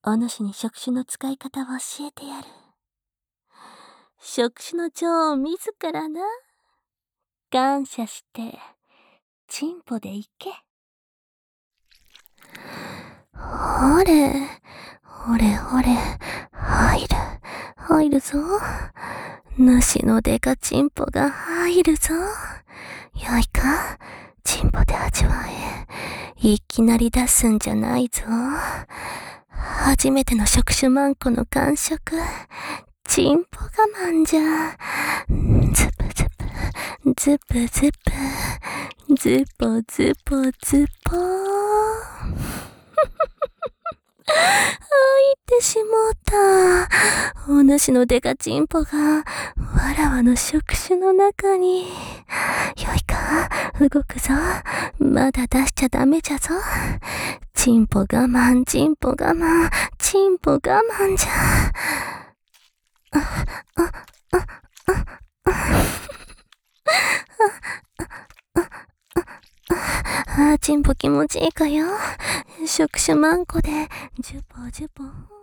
お主に触手の使い方を教えてやる。触手の女王自らな。感謝して、チンポで行け。 ほれ、ほれほれ、入るぞ。主のデカチンポが入るぞ。よいか、チンポで味わえ。いきなり出すんじゃないぞ。初めての触手マンコの感触。チンポ我慢じゃ。ズプズプ、ズプズプ、ズポズポズポ。入ってしもうた。お主のデカチンポが、わらわの触手の中に。よいか、動くぞ。まだ出しちゃダメじゃぞ。チンポ我慢、チンポ我慢、チンポ我慢じゃ。チンポ気持ちいいかよ。触手マンコで、ジュポジュポ。